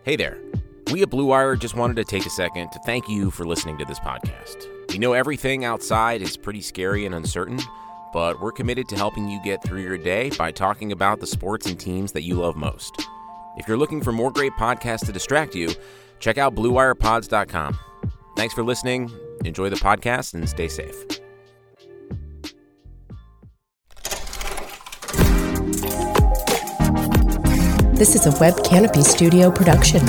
Hey there. We at Blue Wire just wanted to take a second to thank you for listening to this podcast. We know everything outside is pretty scary and uncertain, but we're committed to helping you get through your day by talking about the sports and teams that you love most. If you're looking for more great podcasts to distract you, check out BlueWirePods.com. Thanks for listening. Enjoy the podcast and stay safe. This is a Web Canopy Studio production.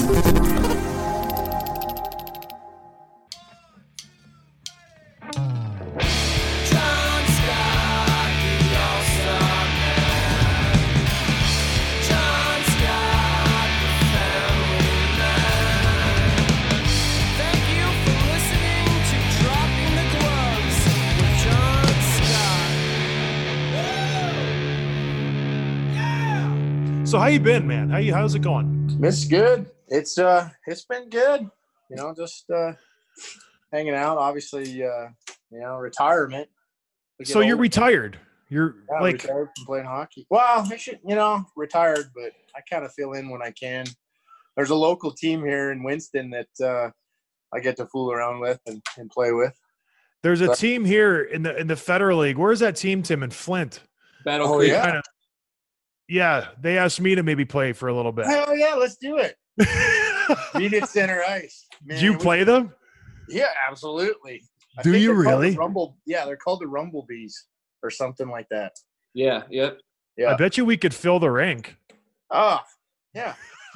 So how you been, man? How's it going? It's good. It's been good. You know, just hanging out. Obviously, retirement. So you're retired. You're retired from playing hockey. Well, I should, retired, but I kind of fill in when I can. There's a local team here in Winston that I get to fool around with and play with. There's a team here in the Federal League. Where's that team, Tim? In Flint. Battle Creek. Yeah, they asked me to maybe play for a little bit. Hell yeah, let's do it. Meet at center ice. Man, do you play them? Yeah, absolutely. Do you really? They're called the Rumblebees or something like that. Yeah, yep. Yeah. I bet you we could fill the rink. Oh, yeah.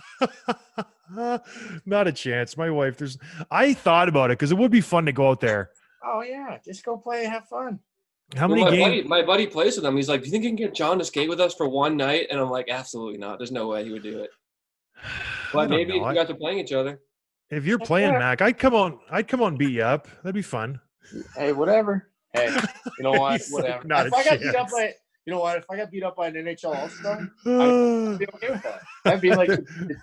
Not a chance. My wife, I thought about it because it would be fun to go out there. Oh, yeah. Just go play and have fun. How many games? My buddy plays with them. He's like, do you think you can get John to skate with us for one night? And I'm like, absolutely not. There's no way he would do it. But maybe if you guys are playing each other. If you're playing, Mac, I'd come on and beat you up. That'd be fun. Hey, whatever. Hey, you know what? Whatever. Not if I got beat up by an NHL All-Star, I'd be okay with that. That'd be like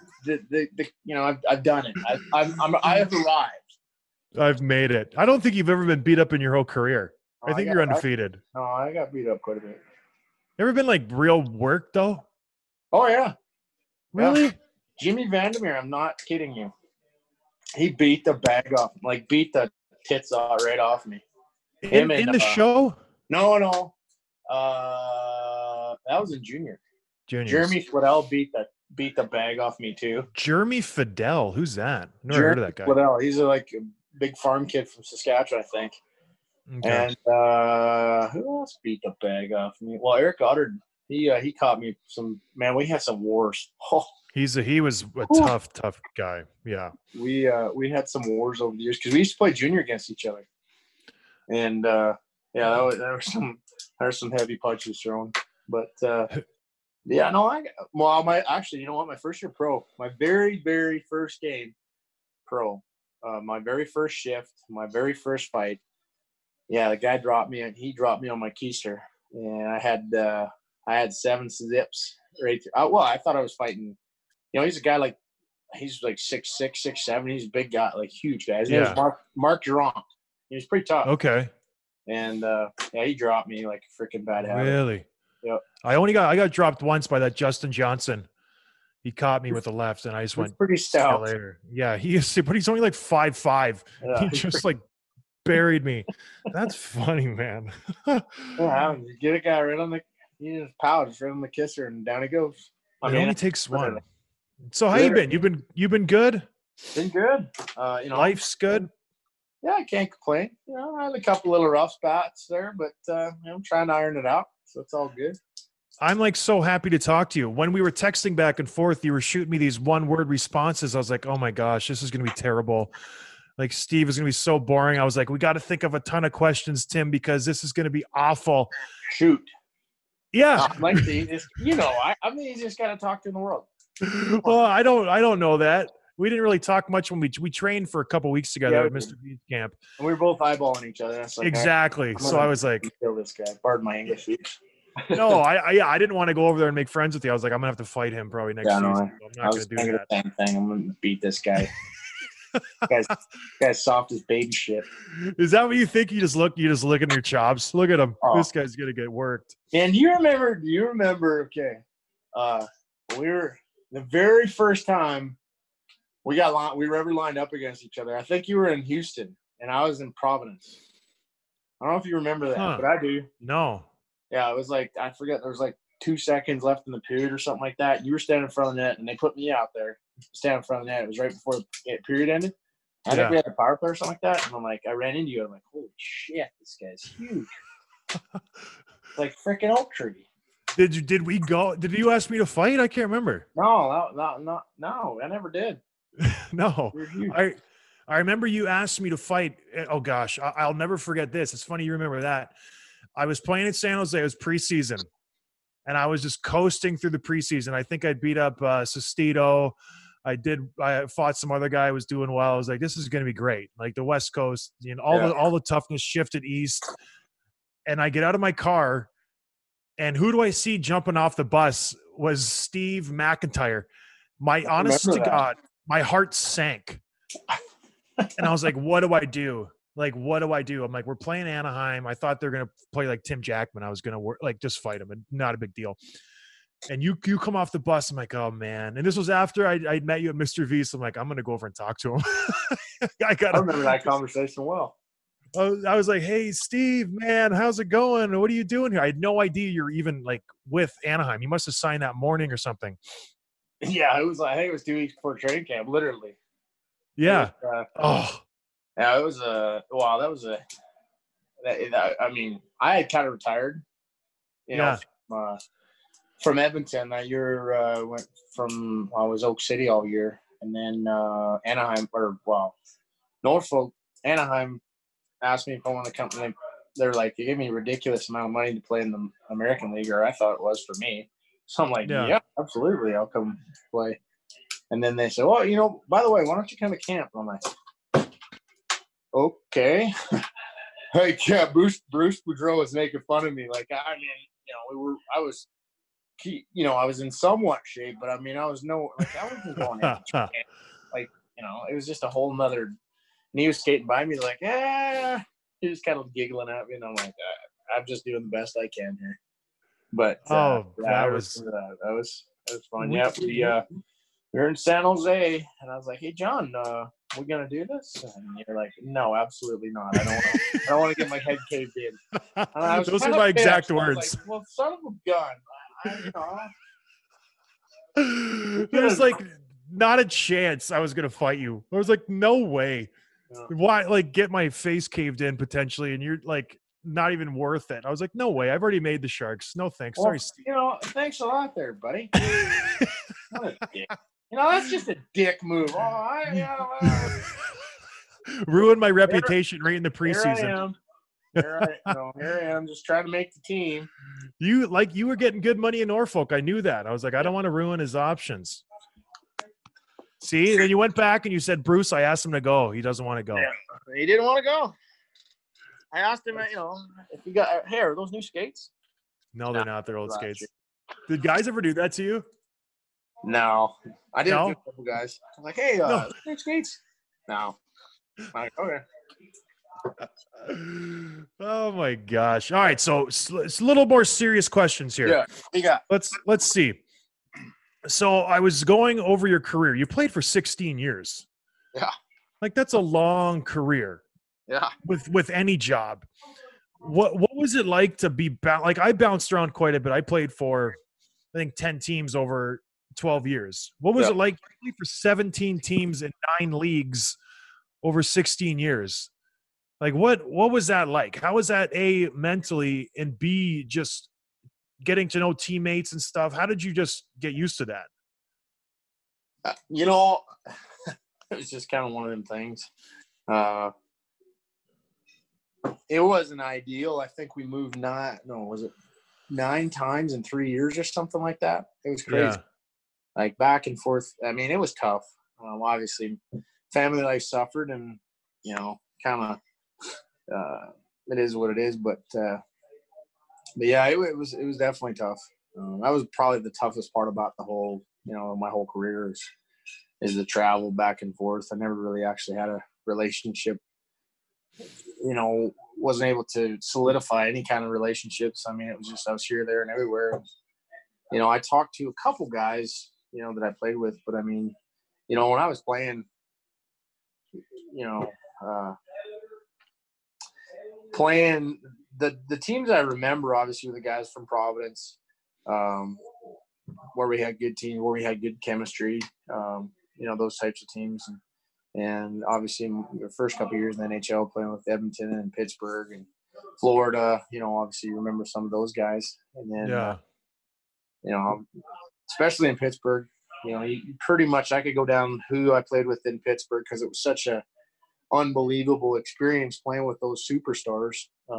I've done it. I have arrived. I've made it. I don't think you've ever been beat up in your whole career. I think you're undefeated. I got beat up quite a bit. Ever been like real work though? Oh yeah. Really? Yeah. Jimmy Vandermeer, I'm not kidding you. He beat the bag off, beat the tits right off me. In the show? No. That was in junior. Jeremy Fidel beat the bag off me too. Jeremy Fidel, who's that? Never heard of that guy. Fidel. He's a big farm kid from Saskatchewan, I think. Okay. And who else beat the bag off me? Well, Eric Goddard, he caught me some. Man, we had some wars. Oh. He was a tough guy. Yeah. We had some wars over the years because we used to play junior against each other, and there were some heavy punches thrown. But my first year pro, my very very first game pro, my very first shift, my very first fight. Yeah, the guy dropped me, and he dropped me on my keister, and I had 7 zips right through. I thought I was fighting. He's a guy he's 6'6", 6'7". He's a big guy, huge guy. His name is Mark Durant. He was pretty tough. Okay. And he dropped me like a freaking bad habit. Really? Yep. I got dropped once by that Justin Johnson. He caught me with the left, and I just went pretty stout. Later. Yeah, but he's only 5'5". Yeah. He just buried me. That's funny, man. Yeah, you get a guy right on he just powers right on the kisser, and down he goes. It only takes one. So how you been? You've been good? Been good. Life's good. Yeah, I can't complain. I had a couple little rough spots there, but I'm trying to iron it out, so it's all good. I'm so happy to talk to you. When we were texting back and forth, you were shooting me these one-word responses. I was like, oh my gosh, this is going to be terrible. Steve is going to be so boring. I was like, we got to think of a ton of questions, Tim, because this is going to be awful. Shoot. Yeah. I'm the easiest guy to talk to in the world. Well, I don't know that. We didn't really talk much when we trained for a couple weeks together at Mr. B's camp. And we were both eyeballing each other. That's exactly. So I was like, kill this guy. Pardon my English. No, I didn't want to go over there and make friends with you. I was like, I'm gonna have to fight him probably next season. No, I'm not gonna do that. The same thing. I'm gonna beat this guy. guy's soft as baby shit. Is that what you think? You just look at your chops. Look at him. Oh. This guy's gonna get worked. And do you remember? Okay, we were the very first time we were lined up against each other. I think you were in Houston and I was in Providence. I don't know if you remember that, but I do. No. Yeah, it was like, I forget, there was like 2 seconds left in the period or something like that. You were standing in front of the net, and they put me out there, standing in front of the net. It was right before the period ended. I think we had a power play or something like that. And I'm like, I ran into you. I'm like, holy shit, this guy's huge. Like freaking oak tree. Did we go? Did you ask me to fight? I can't remember. No, I never did. No. I remember you asked me to fight. Oh gosh, I'll never forget this. It's funny you remember that. I was playing in San Jose. It was preseason, and I was just coasting through the preseason. I think I beat up Sestito. I fought some other guy who was doing well. I was like, this is going to be great. Like the West Coast, all the toughness shifted east. And I get out of my car, and who do I see jumping off the bus was Steve McIntyre. My honest to God, my heart sank. And I was like, what do I do? Like, what do I do? I'm like, we're playing Anaheim. I thought they're going to play like Tim Jackman. I was going to just fight him, and not a big deal. And you come off the bus. I'm like, oh man. And this was after I met you at Mr. V. So I'm like, I'm going to go over and talk to him. I remember that conversation well. I was like, hey, Steve, man, how's it going? What are you doing here? I had no idea you're even like with Anaheim. You must have signed that morning or something. Yeah, it was like, I think it was 2 weeks before training camp, literally. Yeah. Yeah, it was I mean, I had kind of retired, from Edmonton. That year went from, I was Oak City all year, and then Anaheim, Norfolk, Anaheim asked me if I want to come. They're like, they gave me a ridiculous amount of money to play in the American League, or I thought it was for me. So I'm like, yeah, absolutely, I'll come play. And then they said, well, by the way, why don't you come to camp? And I'm like, okay. Like, yeah, Bruce Boudreau was making fun of me. Like, I mean, I was in somewhat shape, but I mean, I wasn't going in. Like, it was just a whole nother. And he was skating by me, like, he was kind of giggling at me, and I'm like, I'm just doing the best I can here. But that was fun. We were in San Jose, and I was like, hey, John, we gonna do this? And you're like, no, absolutely not. I don't want to get my head caved in. Those are my exact words. Like, well, son of a gun. There's like not a chance I was gonna fight you. I was like, no way. Yeah. Why? Like, get my face caved in potentially, and you're like, not even worth it. I was like, no way. I've already made the Sharks. No thanks. Well, sorry, Steve. Thanks a lot there, buddy. What a dick. That's just a dick move. Ruined my reputation right in the preseason. Here I am, just trying to make the team. You were getting good money in Norfolk. I knew that. I was like, I don't want to ruin his options. See, then you went back and you said, Bruce, I asked him to go. He doesn't want to go. Yeah, he didn't want to go. I asked him, if you got hair, are those new skates? No, they're not. They're old skates. Did guys ever do that to you? No, I didn't do a couple guys. I'm like, hey, new skates? No. I'm like, okay. Oh my gosh! All right, so it's a little more serious questions here. Yeah, you got. Let's see. So I was going over your career. You played for 16 years. Yeah, like that's a long career. Yeah, with any job. What was it like to be like? I bounced around quite a bit. I played for, I think, 10 teams over 12 years. What was it like to play for 17 teams in 9 leagues over 16 years? Like, what was that like? How was that, A, mentally, and B, just getting to know teammates and stuff? How did you just get used to that? It was just kind of one of them things. It wasn't ideal. I think we moved 9 times in 3 years or something like that? It was crazy. Yeah. Like back and forth. I mean, it was tough. Obviously, family life suffered, and kind of it is what it is. But yeah, it was definitely tough. That was probably the toughest part about the whole, my whole career is the travel back and forth. I never really actually had a relationship. Wasn't able to solidify any kind of relationships. I mean, it was just, I was here, there, and everywhere. I talked to a couple guys, that I played with, but I mean, you know, when I was playing, you know, playing the teams I remember obviously were the guys from Providence, where we had good teams, where we had good chemistry, you know, those types of teams. And obviously in the first couple of years in the NHL playing with Edmonton and Pittsburgh and Florida, you know, obviously you remember some of those guys. And then, you know, especially in Pittsburgh, you know, you pretty much, I could go down who I played with in Pittsburgh because it was such a unbelievable experience playing with those superstars.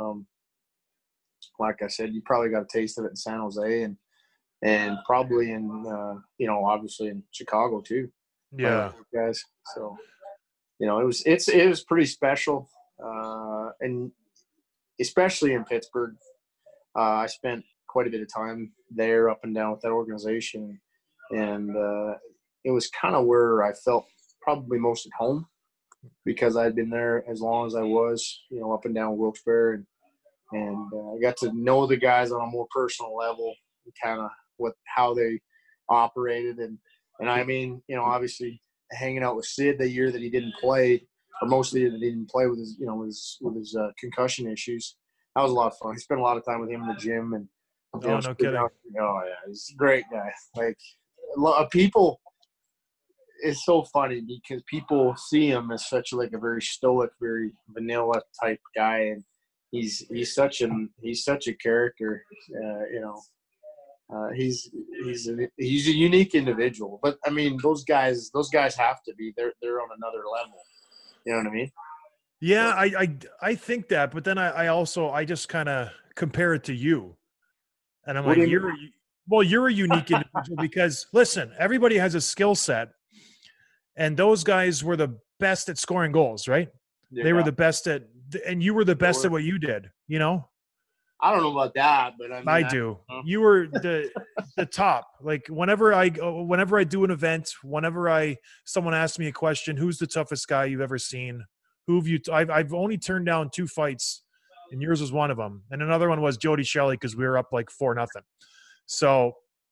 Like I said, you probably got a taste of it in San Jose and probably in, you know, obviously in Chicago too. Yeah. Guys. So, you know, it was pretty special. And especially in Pittsburgh, I spent quite a bit of time there up and down with that organization. And it was kind of where I felt probably most at home because I'd been there as long as I was, you know, up and down Wilkes-Barre. And I got to know the guys on a more personal level, kind of how they operated. And I mean, you know, obviously hanging out with Sid the year that he didn't play, or most of the year that he didn't play with his, you know, with his concussion issues. That was a lot of fun. I spent a lot of time with him in the gym, and you know, no kidding. Oh yeah, he's a great guy. Like people, it's so funny because people see him as such like a very stoic, very vanilla type guy, and he's such a character. You know, he's a unique individual. But I mean, those guys have to be. They're on another level. You know what I mean? Yeah, I think that, but then I just kind of compare it to you, and I'm like, you're a unique individual because listen, everybody has a skill set, and those guys were the best at scoring goals, right? Yeah. They were the best at, and you were the best at what you did. You know, I don't know about that, but I do. You were the top. Like whenever I do an event, whenever someone asks me a question, who's the toughest guy you've ever seen? Who have you? I've only turned down 2 fights, and yours was one of them, and another one was Jody Shelley because we were up like 4-0. So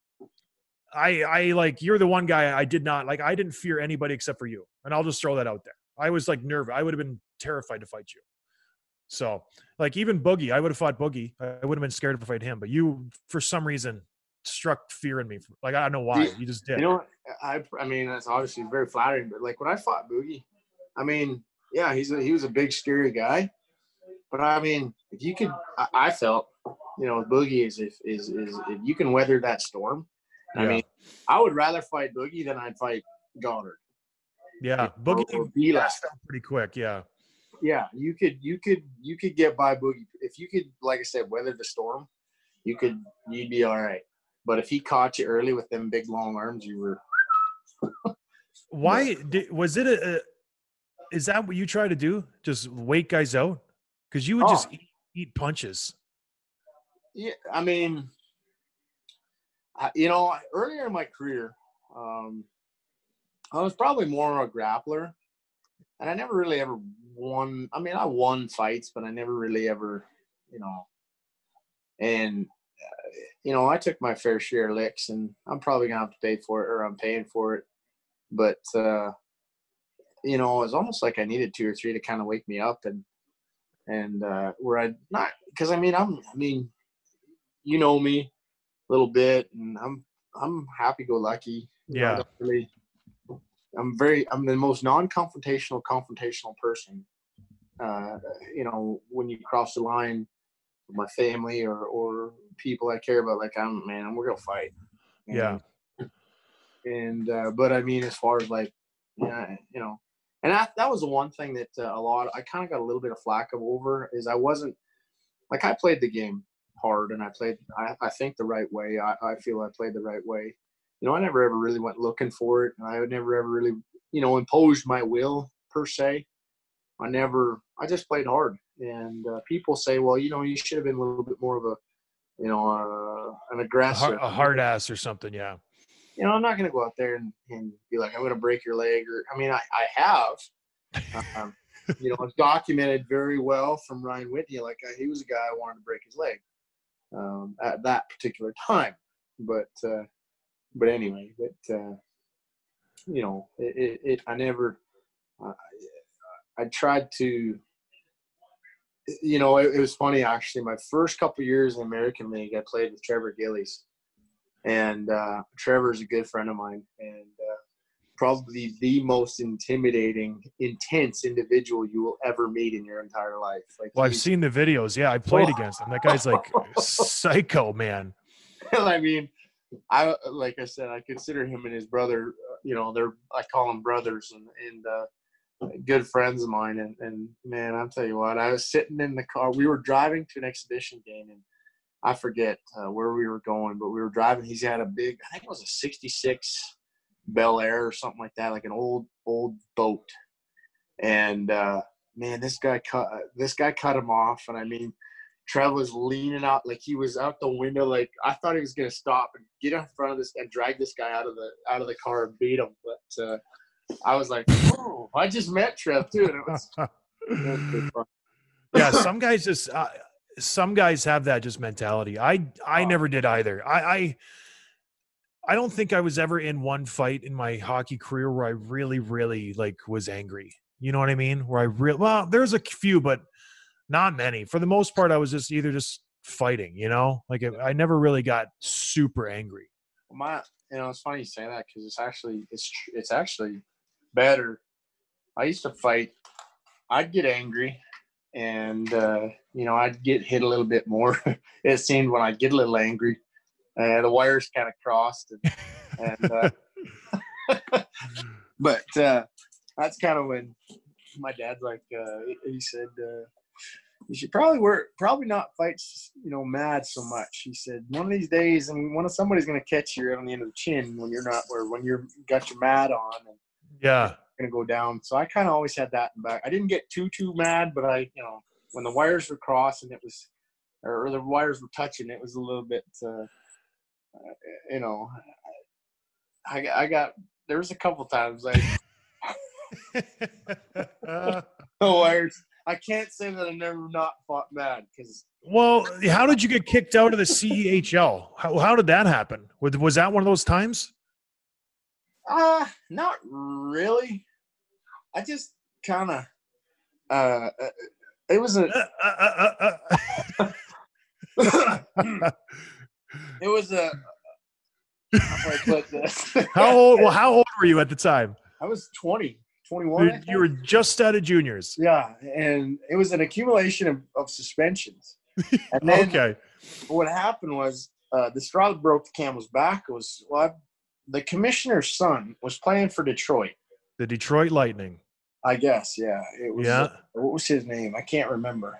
I like you're the one guy I did not like. I didn't fear anybody except for you, and I'll just throw that out there. I was like nervous. I would have been terrified to fight you. So like even Boogie, I would have fought Boogie. I would have been scared to fight him, but you for some reason struck fear in me. Like I don't know why. You just did. You know, I mean that's obviously very flattering, but like when I fought Boogie, I mean. Yeah, he was a big, scary guy. But, I mean, if you could – I felt, you know, Boogie is if you can weather that storm. Yeah. I mean, I would rather fight Boogie than I'd fight Goddard. Yeah, Boogie pretty quick, yeah. Yeah, you could get by Boogie. If you could, like I said, weather the storm, you'd be all right. But if he caught you early with them big, long arms, you were – Why – was it is that what you try to do? Just wait guys out? Because you would just eat punches. Yeah, I mean, you know, earlier in my career, I was probably more of a grappler, and I never really ever won. I mean, I won fights, but I never really ever, you know. And you know, I took my fair share of licks, and I'm probably gonna have to pay for it, or I'm paying for it. But you know, it was almost like I needed 2 or 3 to kind of wake me up and where I'd not, because I mean, you know me a little bit, and I'm happy-go-lucky. Yeah. I'm the most confrontational person. You know, when you cross the line with my family or people I care about, like we're gonna fight. And, yeah. And but I mean, as far as like, yeah, you know. And that was the one thing that I kind of got a little bit of flack over is I wasn't like I played the game hard and I think the right way. I feel I played the right way. You know, I never ever really went looking for it, and I would never ever really, you know, imposed my will per se. I just played hard. And people say, well, you know, you should have been a little bit more of a, you know, an aggressor, a hard ass or something. Yeah. You know, I'm not going to go out there and be like, I'm going to break your leg. Or, I mean, I have. You know, it's documented very well from Ryan Whitney. Like, he was a guy I wanted to break his leg at that particular time. But anyway, I never, I tried to, it was funny actually. My first couple of years in the American League, I played with Trevor Gillies, and Trevor's a good friend of mine, and probably the most intimidating, intense individual you will ever meet in your entire life. Well, I've seen the videos. Yeah, I played against him. That guy's like psycho, man. I mean, like I said, I consider him and his brother. I call them brothers, and good friends of mine. And man, I'll tell you what, I was sitting in the car. We were driving to an exhibition game, and I forget where we were going, but we were driving. He's had a big, I think it was a '66 Bel Air or something like that, like an old boat. And man, this guy cut him off, and I mean, Trev was leaning out, like he was out the window, like I thought he was gonna stop and get in front of this and drag this guy out of the car and beat him. But I was like, oh, I just met Trev too, and it was pretty fun. Yeah, some guys have that just mentality. I never did either. I don't think I was ever in one fight in my hockey career where I really, really like was angry. You know what I mean? Well, there's a few, but not many. For the most part, I was just fighting, like I never really got super angry. It's funny you say that, because it's actually better. I used to fight. I'd get angry, and I'd get hit a little bit more. It seemed when I get a little angry, the wires kind of crossed, and but that's kind of when my dad's like, he said, you should probably not fight, mad so much. He said, one of these days, somebody's going to catch you on the end of the chin when you're got your mad on, and yeah, going to go down. So I kind of always had that in back. I didn't get too mad, but when the wires were crossing, or the wires were touching, it was a little bit, there was a couple times like the wires. I can't say that I never not fought mad, because. Well, how did you get kicked out of the CEHL? How did that happen? Was that one of those times? Not really. I just kind of. It was a. It was a. How do I put this? How old were you at the time? I was 21. You were just out of juniors. Yeah, and it was an accumulation of suspensions. And then okay. What happened was the straw that broke the camel's back was the commissioner's son was playing for Detroit. The Detroit Lightning. I guess, yeah. It was. Yeah. What was his name? I can't remember.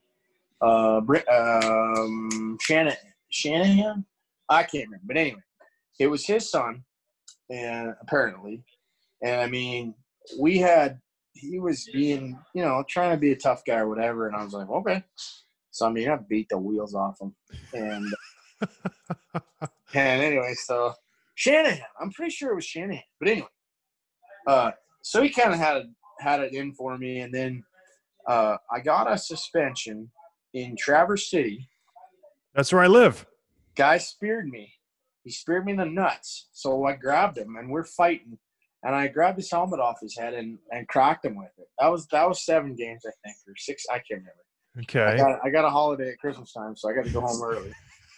Shanahan? I can't remember. But anyway, it was his son, and apparently, and I mean, he was being, trying to be a tough guy or whatever, and I was like, okay. So I mean, I beat the wheels off him, and anyway, so Shanahan, I'm pretty sure it was Shanahan, but anyway, so he kind of had it in for me, and then I got a suspension in Traverse City. That's where I live. Guy speared me. He speared me in the nuts. So I grabbed him, and we're fighting. And I grabbed his helmet off his head and cracked him with it. That was 7 games, I think, or 6. I can't remember. Okay. I got a holiday at Christmas time, so I got to go home early.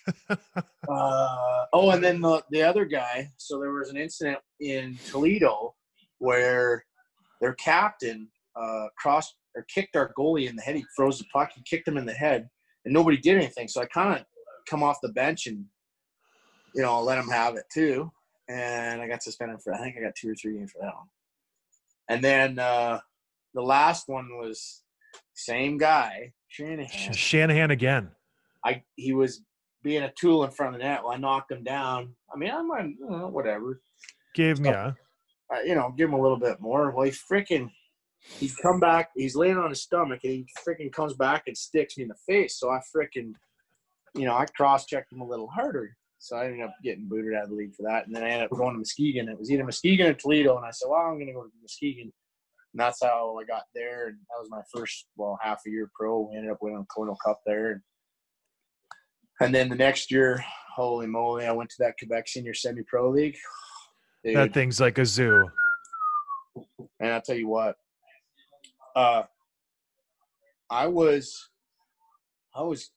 And then the other guy. So there was an incident in Toledo where their captain kicked our goalie in the head. He froze the puck. He kicked him in the head, and nobody did anything. So I kind of come off the bench and let him have it too. And I got suspended for. I think I got 2 or 3 games for that one. And then the last one was same guy, Shanahan. Shanahan again. He was being a tool in front of the net. Well, I knocked him down. I mean, I'm whatever. Give me give him a little bit more. Well, he'd come back. He's laying on his stomach, and he freaking comes back and sticks me in the face. So I freaking, I cross-checked him a little harder. So I ended up getting booted out of the league for that. And then I ended up going to Muskegon. It was either Muskegon or Toledo. And I said, well, I'm going to go to Muskegon. And that's how I got there. And that was my first, half a year pro. We ended up winning the Colonial Cup there. And then the next year, holy moly, I went to that Quebec Senior Semi-Pro League. Dude, that thing's like a zoo. And I'll tell you what, I was what was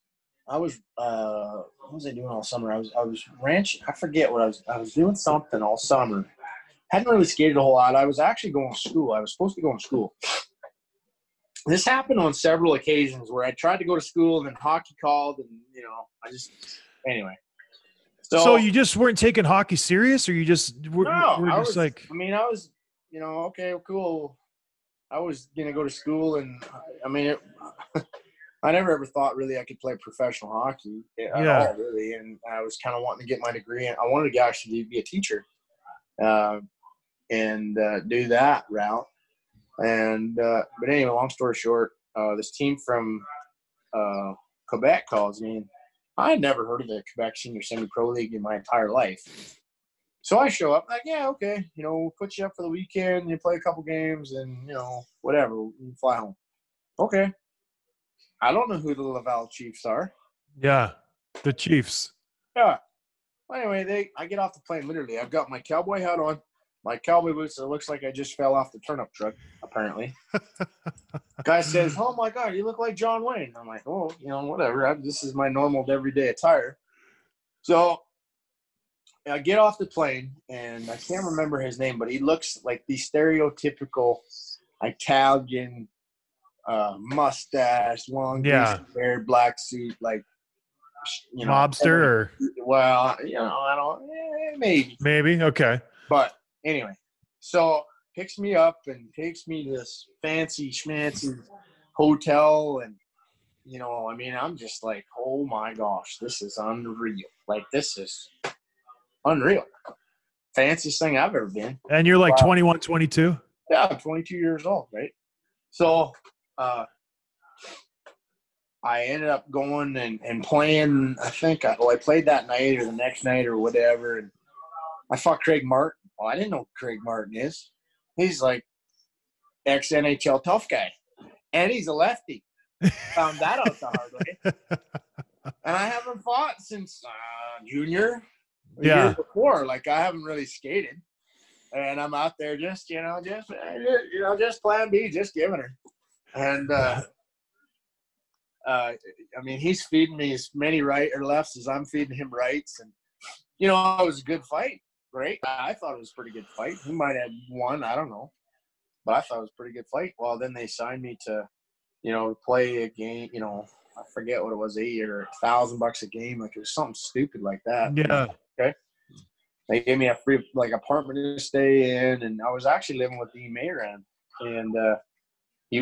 I doing all summer? I was ranching. I forget what I was doing something all summer. Hadn't really skated a whole lot. I was actually going to school. I was supposed to go to school. This happened on several occasions where I tried to go to school and then hockey called, and anyway. So you just weren't taking hockey serious, or you just were just like? I mean, I was, okay, cool. I was gonna go to school, and I mean, I never ever thought really I could play professional hockey at all, really. And I was kind of wanting to get my degree, and I wanted to actually be a teacher, and do that route. And but anyway, long story short, this team from Quebec calls me. And I had never heard of the Quebec Senior Semi-Pro League in my entire life. So I show up like, yeah, okay, we'll put you up for the weekend, you play a couple games, and, whatever, you fly home. Okay. I don't know who the Laval Chiefs are. Yeah, the Chiefs. Yeah. Well, anyway, I get off the plane, literally. I've got my cowboy hat on, my cowboy boots. It looks like I just fell off the turnip truck, apparently. Guy says, oh, my God, you look like John Wayne. I'm like, oh, whatever. This is my normal everyday attire. So I get off the plane, and I can't remember his name, but he looks like the stereotypical Italian mustache, long, hair, black suit, like, mobster. Well, I don't, maybe. Okay. But anyway, so picks me up and takes me to this fancy schmancy hotel, and I'm just like, oh my gosh, this is unreal. Like, this is unreal. Fanciest thing I've ever been. And you're like 21, 22? Yeah, I'm 22 years old, right? So I ended up going and playing. I think I played that night or the next night or whatever, and I fought Craig Martin. Well, I didn't know who Craig Martin is. He's like ex-NHL tough guy, and he's a lefty. Found that out the hard way. And I haven't fought since junior. Year before. Like, I haven't really skated, and I'm out there just plan B, just giving her. And I mean, he's feeding me as many right or lefts as I'm feeding him rights, and it was a good fight. Great, I thought it was a pretty good fight. He might have won, I don't know, but I thought it was a pretty good fight. Well, then they signed me to, play a game. I forget what it was, $8 or $1,000 a game. Like, it was something stupid like that. Yeah. Okay. They gave me a free apartment to stay in, and I was actually living with Dean Mayran, and he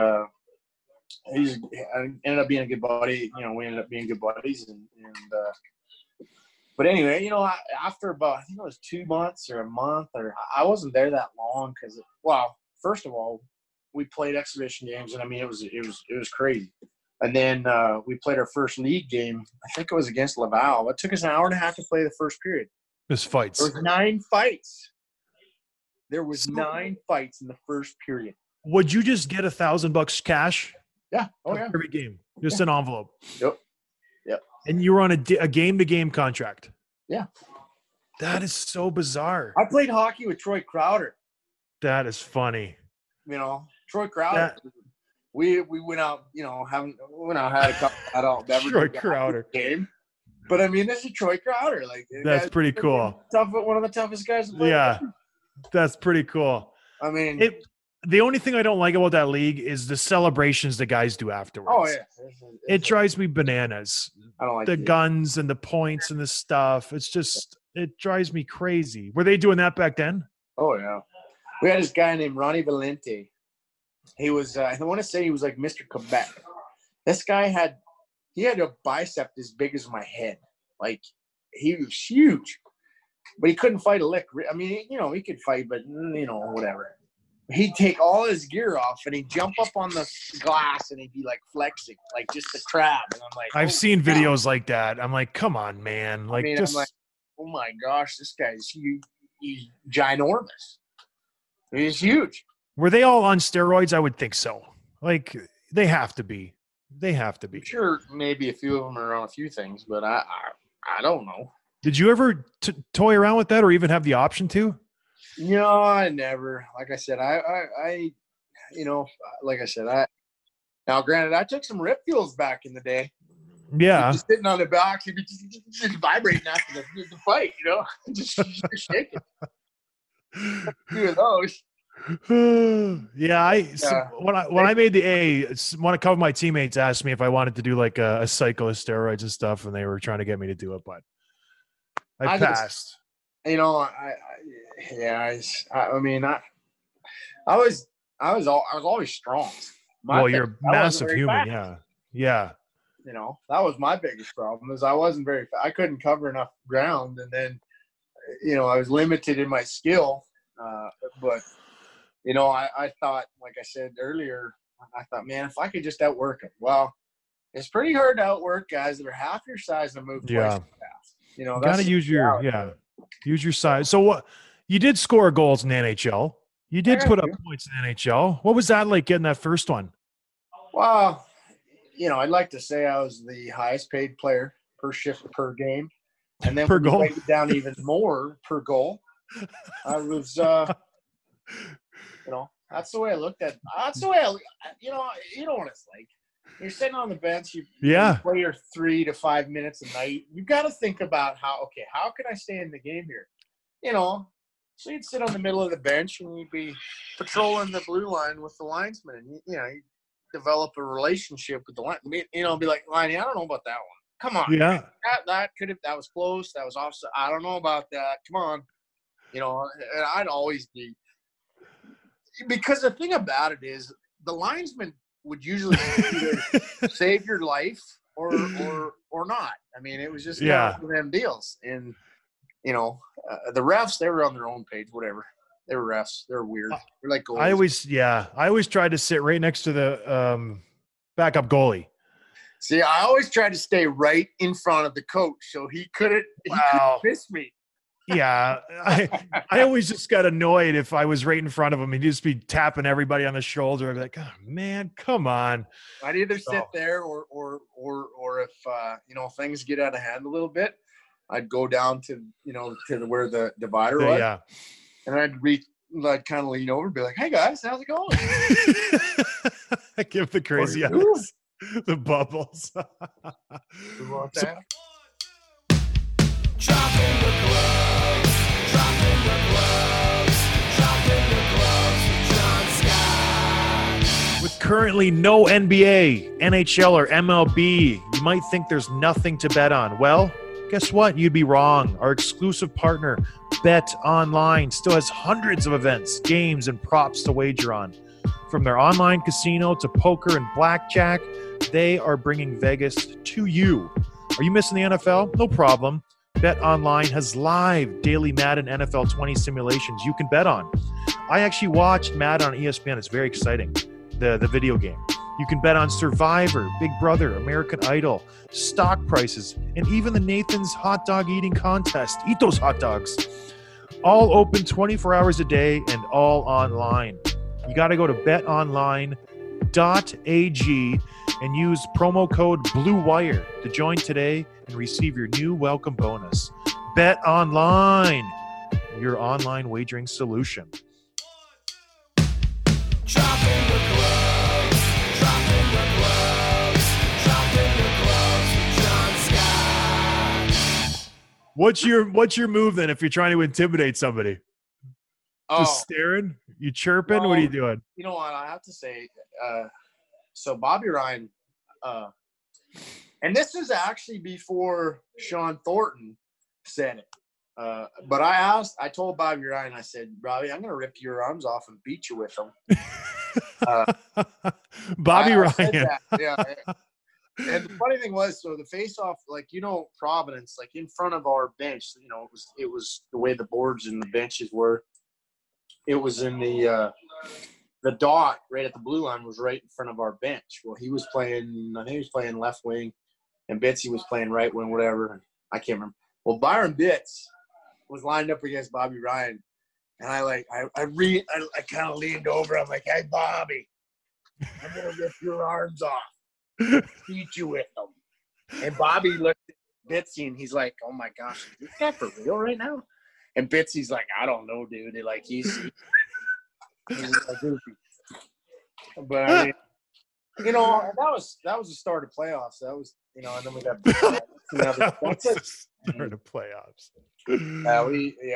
ended up being a good buddy. We ended up being good buddies, and but anyway, after about, I think it was 2 months or a month, or I wasn't there that long because, first of all, we played exhibition games, and I mean, it was crazy. And then we played our first league game. I think it was against Laval. It took us an hour and a half to play the first period. There's fights. There was 9 fights. There was 9 fights in the first period. Would you just get $1,000 cash? Yeah. Oh, yeah. Every game. Just an envelope. Yep. And you were on a game-to-game contract. Yeah. That is so bizarre. I played hockey with Troy Crowder. That is funny. Troy Crowder. We went out, had a couple adult beverages. Troy Crowder game. But I mean, this is Troy Crowder. Like, that's pretty cool. One of the toughest guys to play. Yeah. That's pretty cool. I mean, the only thing I don't like about that league is the celebrations the guys do afterwards. Oh yeah. It drives me bananas. I don't like the guns and the points and the stuff. It drives me crazy. Were they doing that back then? Oh yeah. We had this guy named Ronnie Valente. He was, I want to say he was like Mr. Quebec. This guy had a bicep as big as my head. Like, he was huge, but he couldn't fight a lick. I mean, he could fight, but whatever. He'd take all his gear off and he'd jump up on the glass and he'd be like flexing, like just a crab. And I'm like, I've seen videos like that. I'm like, come on, man. Like, I'm like, oh my gosh, this guy's huge. He's ginormous. He's huge. Were they all on steroids? I would think so. Like, they have to be. Sure, maybe a few of them are on a few things, but I don't know. Did you ever toy around with that or even have the option to? No, I never. Like I said, now granted, I took some rip fuels back in the day. Yeah. Just sitting on the box, you'd be just vibrating after the fight, just shaking. Two of those. Yeah, when I made the A, one a couple of my teammates asked me if I wanted to do like a cycle of steroids and stuff, and they were trying to get me to do it, but I passed. I was always strong. You're a massive human, fast. Yeah. That was my biggest problem is I wasn't very fast. I couldn't cover enough ground, and then I was limited in my skill. But I thought, like I said earlier, man, if I could just outwork them. Well, it's pretty hard to outwork guys that are half your size and move twice as fast. You gotta use your size. So what? You did score goals in the NHL. You did put up points in the NHL. What was that like getting that first one? Well, I'd like to say I was the highest paid player per shift per game, and then per goal, break it down even more per goal. I was, that's the way I looked at it. That's the way you know what it's like. You're sitting on the bench. You play your 3 to 5 minutes a night. You've got to think about how can I stay in the game here? So you'd sit on the middle of the bench and you'd be patrolling the blue line with the linesman, and you develop a relationship with the line. Be like, Liney, I don't know about that one. Come on. Yeah. That was close. That was offside. I don't know about that. Come on. And I'd always be, because the thing about it is the linesman would usually either save your life or not. I mean, it was just one of them deals. And the refs, they were on their own page, whatever. They were refs. They're weird. They're like goalies. I always tried to sit right next to the backup goalie. See, I always tried to stay right in front of the coach so he couldn't miss me. Yeah, I always just got annoyed if I was right in front of him. He'd just be tapping everybody on the shoulder. I'd be like, oh, man, come on. I'd either sit there or if things get out of hand a little bit, I'd go down to where the divider was. Yeah. And I'd kind of lean over and be like, hey guys, how's it going? I give the crazy eyes, the bubbles. We want that. Dropping the gloves, dropping the gloves, dropping the gloves with John Scott. With currently no NBA, NHL, or MLB, you might think there's nothing to bet on. Well, guess what? You'd be wrong. Our exclusive partner, Bet Online, still has hundreds of events, games, and props to wager on. From their online casino to poker and blackjack, they are bringing Vegas to you. Are you missing the NFL? No problem. Bet Online has live daily Madden NFL 20 simulations you can bet on. I actually watched Madden on ESPN. It's very exciting, the video game. You can bet on Survivor, Big Brother, American Idol, stock prices, and even the Nathan's hot dog eating contest. Eat those hot dogs. All open 24 hours a day and all online. You got to go to betonline.ag and use promo code BLUEWIRE to join today and receive your new welcome bonus. Bet Online, your online wagering solution. Dropping the gloves, dropping the gloves, dropping the gloves with John Scott. What's your move then if you're trying to intimidate somebody? Just staring? You chirping? What are you doing? You know what? I have to say, so Bobby Ryan, and this is actually before Sean Thornton said it. But I told Bobby Ryan, I said, Bobby, I'm going to rip your arms off and beat you with them. Bobby Ryan. Yeah. And the funny thing was, so the face-off, Providence, in front of our bench, it was the way the boards and the benches were. It was in the dot right at the blue line was right in front of our bench. Well, he was playing, I think he was playing left wing, and Bitsy was playing right wing, whatever. I can't remember. Well, Byron Bitts was lined up against Bobby Ryan, and I kind of leaned over. I'm like, hey, Bobby, I'm gonna rip your arms off, beat you with them. And Bobby looked at Bitsy, and he's like, oh my gosh, is this guy for real right now? And Bitsy's like, I don't know, dude. Like he's like goofy. But I mean, you know, that was the start of playoffs. That was, you know, and then we got That was the start of playoffs. that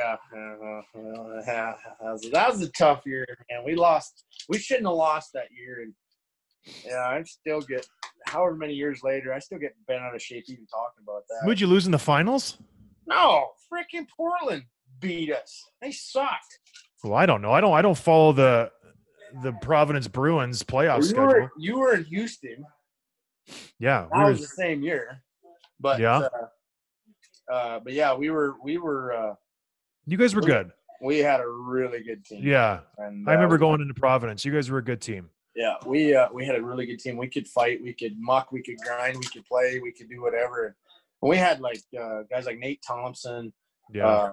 was a tough year, man. We lost. We shouldn't have lost that year, and yeah, I still get, however many years later, I still get bent out of shape even talking about that. Who'd you lose in the finals? No, freaking Portland beat us. They sucked. Well, I don't know. I don't follow the Providence Bruins playoff schedule. You were in Houston. Yeah, That was the same year, but Yeah. but yeah, we were. You guys were good. We had a really good team. Yeah, and I remember going into Providence. You guys were a good team. Yeah, we had a really good team. We could fight, we could muck, we could grind, we could play, we could do whatever. And we had like guys like Nate Thompson, Yeah.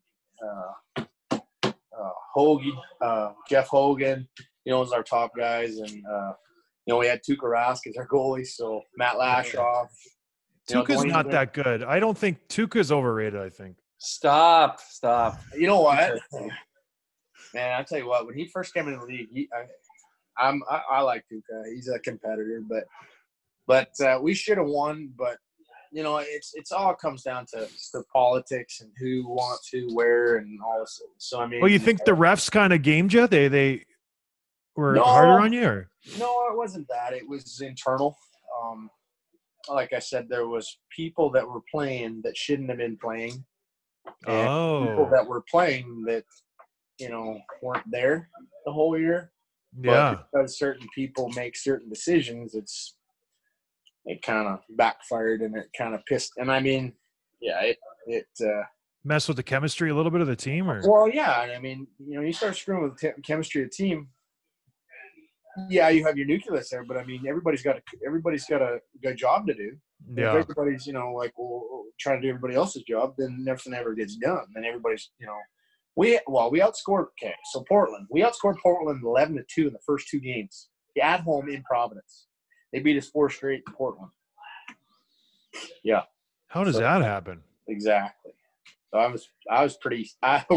Hoagie, Jeff Hogan, you know, was our top guys, and you know, we had Tuukka Rask as our goalie, so Matt Lashoff. Tuukka's not that good. I don't think Tuukka's overrated. I think. Stop. You know what, man? I tell you what, when he first came in the league, I like Tuukka. He's a competitor, but we should have won. But you know, it's all comes down to the politics and who wants who where and all this. So I mean, Well, you think the refs kind of gamed you? They were No. harder on you, or? No, it wasn't that. It was internal. Like I said, there was people that were playing that shouldn't have been playing. And people that were playing that, you know, weren't there the whole year. Yeah. But because certain people make certain decisions, it kind of backfired and it kind of pissed. And I mean, yeah, it Mess with the chemistry a little bit of the team, or? well, yeah. I mean, you know, you start screwing with the chemistry of the team. Yeah, you have your nucleus there, but I mean, everybody's got a good job to do. Yeah. If everybody's, you know, like, well, trying to do everybody else's job, then nothing ever gets done. Then everybody's, you know, we outscored. Okay, so we outscored Portland 11-2 in the first two games. At home in Providence, they beat us 4 straight in Portland. Yeah. How does that happen? Exactly. So I was pretty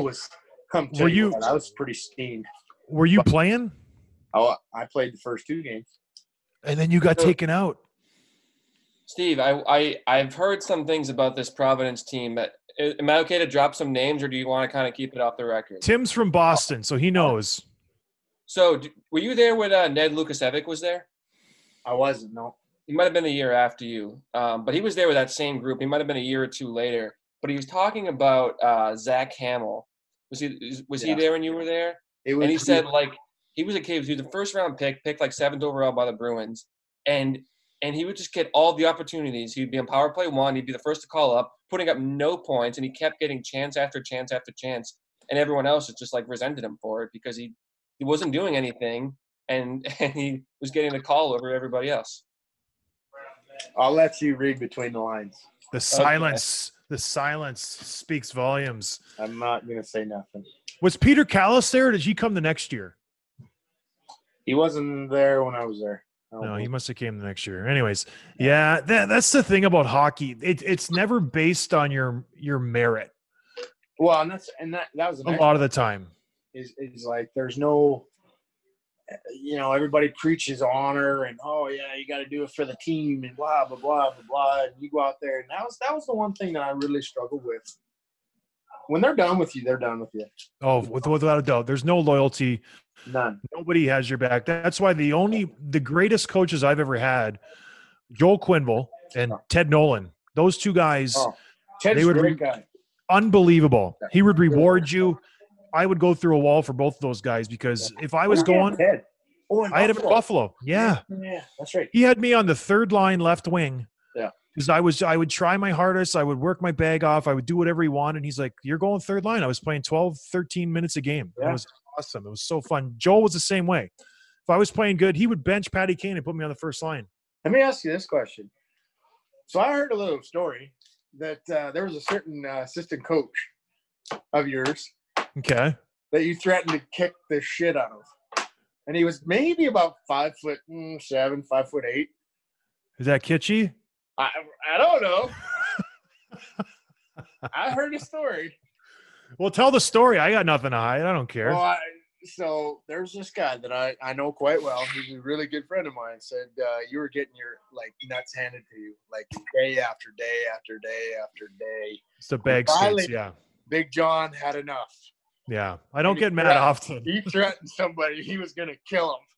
steamed. Were you playing? Oh, I played the first 2 games. And then you got taken out. Steve, I've heard some things about this Providence team. Am I okay to drop some names, or do you want to kind of keep it off the record? Tim's from Boston, so he knows. So, were you there when Ned Lukasevic was there? I wasn't, no. He might have been a year after you, but he was there with that same group. He might have been a year or two later. But he was talking about Zach Hamill. Was he there when you were there? And he said, like, he was a kid. He was the first-round picked like 7th overall by the Bruins, and he would just get all the opportunities. He'd be on power play 1. He'd be the first to call up, putting up no points, and he kept getting chance after chance after chance. And everyone else just like resented him for it because he wasn't doing anything, and he was getting the call over everybody else. I'll let you read between the lines. The silence speaks volumes. I'm not going to say nothing. Was Peter Callis there, or did he come the next year? He wasn't there when I was there. No, he must have came the next year. Anyways, yeah, that's the thing about hockey. It's never based on your merit. Well, and that was a lot of the time. Is like there's no, you know, everybody preaches honor and oh yeah, you got to do it for the team and blah blah blah blah blah. And you go out there, and that was the one thing that I really struggled with. When they're done with you, they're done with you. Oh, without a doubt, there's no loyalty. None. Nobody has your back. That's why the greatest coaches I've ever had, Joel Quenneville and Ted Nolan, those 2 guys, Ted's a great guy. Unbelievable. He would reward you. I would go through a wall for both of those guys because if I was going, Ted. I had him in Buffalo. Yeah. Yeah, that's right. He had me on the 3rd line left wing. Yeah. Because I would try my hardest. I would work my bag off. I would do whatever he wanted. And he's like, you're going 3rd line. I was playing 12, 13 minutes a game. Yeah. It was awesome. It was so fun. Joel was the same way. If I was playing good, he would bench Patty Kane and put me on the 1st line. Let me ask you this question. So I heard a little story that there was a certain assistant coach of yours Okay. that you threatened to kick the shit out of. And he was maybe about 5'7", 5'8". Is that kitschy? I don't know. I heard a story. Well, tell the story. I got nothing to hide. I don't care. Well, so there's this guy that I know quite well. He's a really good friend of mine. Said you were getting your like nuts handed to you like day after day after day after day. It's the bag skates, yeah. Big John had enough. Yeah, I don't get mad often. He threatened somebody. He was going to kill him.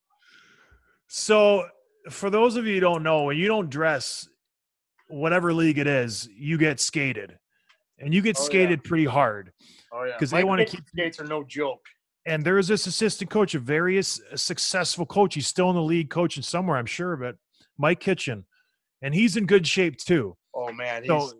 So for those of you who don't know, when you don't dress, whatever league it is, you get skated. And you get skated pretty hard. Oh, yeah. Because they want to keep – skates are no joke. And there is this assistant coach, a very successful coach. He's still in the league coaching somewhere, I'm sure, but Mike Kitchen. And he's in good shape too. Oh, man. So,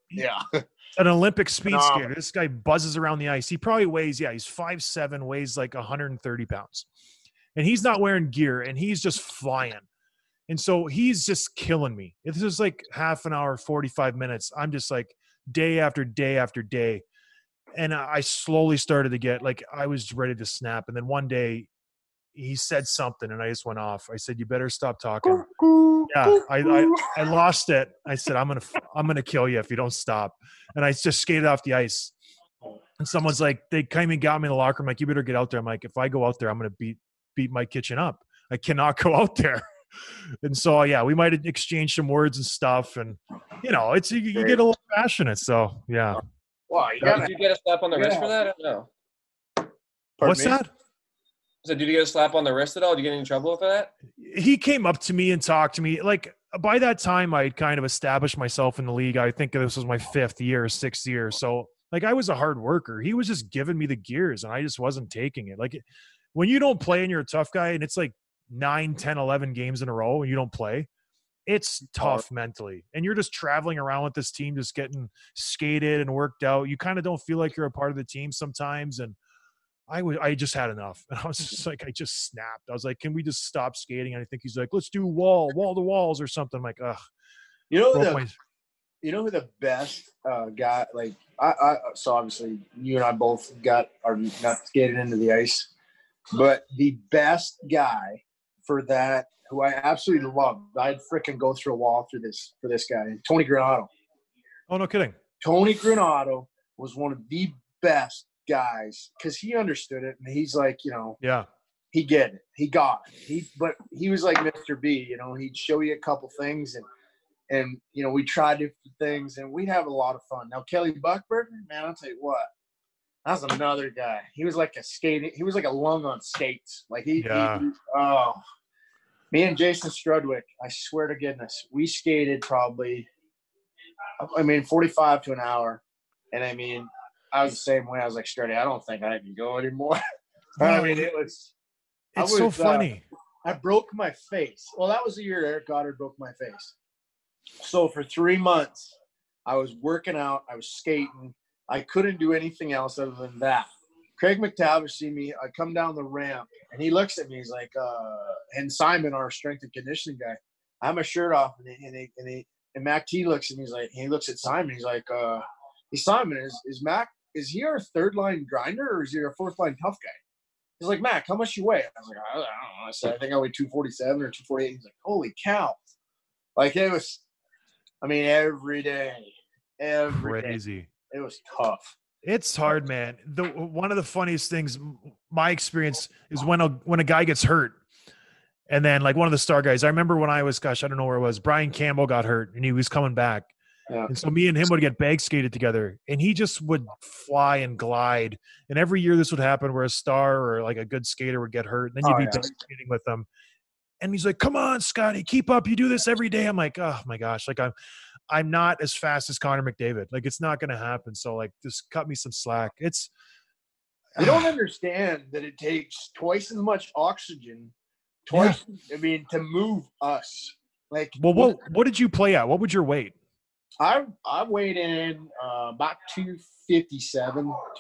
an Olympic speed skater. This guy buzzes around the ice. He probably weighs, he's 5'7", weighs like 130 pounds. And he's not wearing gear, and he's just flying. And so he's just killing me. This is like half an hour, 45 minutes. I'm just like day after day after day. And I slowly started to get like I was ready to snap. And then one day he said something, and I just went off. I said, "You better stop talking." Yeah, I lost it. I said, I'm gonna kill you if you don't stop. And I just skated off the ice. And someone's like, they came and got me in the locker room. Like, you better get out there. I'm like, if I go out there, I'm gonna beat Mike Kitchen up. I cannot go out there. And so we might have exchanged some words and stuff. And it's you get a little passionate. So yeah. Well, did you get a slap on the wrist for that? Or no. What's that? So did you get a slap on the wrist at all? Did you get in trouble for that? He came up to me and talked to me. Like, by that time, I had kind of established myself in the league. I think this was my 6th year. So, like, I was a hard worker. He was just giving me the gears, and I just wasn't taking it. Like, when you don't play and you're a tough guy, and it's like 9, 10, 11 games in a row and you don't play, it's tough mentally. And you're just traveling around with this team, just getting skated and worked out. You kind of don't feel like you're a part of the team sometimes, and I just had enough. And I was just like, I just snapped. I was like, can we just stop skating? And I think he's like, let's do wall to walls or something. I'm like, ugh. You know who the best guy, like, so obviously you and I both got our nuts skated into the ice, but the best guy for that, who I absolutely loved, I'd freaking go through a wall for this guy, Tony Granato. Oh, no kidding. Tony Granato was one of the best guys because he understood it, and he's like, he get it, he got it. But he was like Mr. B. He'd show you a couple things, and we tried different things, and we'd have a lot of fun. Now Kelly Buckberger, man, I'll tell you what, that's another guy. He was like he was like a lung on skates. Like me and Jason Strudwick, I swear to goodness, we skated probably, 45 to an hour, and I was the same way. I was like, Struddy, I don't think I can go anymore. It's so funny. I broke my face. Well, that was the year Eric Goddard broke my face. So for 3 months, I was working out. I was skating. I couldn't do anything else other than that. Craig McTavish see me. I come down the ramp, and he looks at me. He's like, and Simon, our strength and conditioning guy, I have my shirt off, and Mac T looks at me. He looks at Simon. He's like, hey, Simon, is Mac, is he our 3rd line grinder, or is he our 4th line tough guy? He's like, Mac, how much you weigh? I was like, I don't know. I said, I think I weigh 247 or 248. He's like, holy cow. Like, it was, every day. Crazy. It was tough. It's hard, man. One of the funniest things, my experience, is when a guy gets hurt. And then, like, one of the star guys, I remember when I was, I don't know where it was, Brian Campbell got hurt, and he was coming back. Yeah. And so me and him would get bag skated together, and he just would fly and glide. And every year this would happen where a star or like a good skater would get hurt. And then you'd be bag skating with them. And he's like, come on, Scotty, keep up. You do this every day. I'm like, oh my gosh. Like, I'm not as fast as Connor McDavid. Like, it's not going to happen. So, like, just cut me some slack. You don't understand that it takes twice as much oxygen, to move us. Like, well, what did you play at? What was your weight? I weighed in about 255,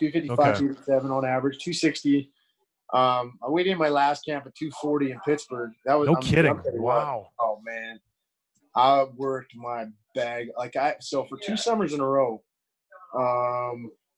257 on average, 260. I weighed in my last camp at 240 in Pittsburgh. That was kidding. Wow. Oh man, I worked my bag so for 2 summers in a row. I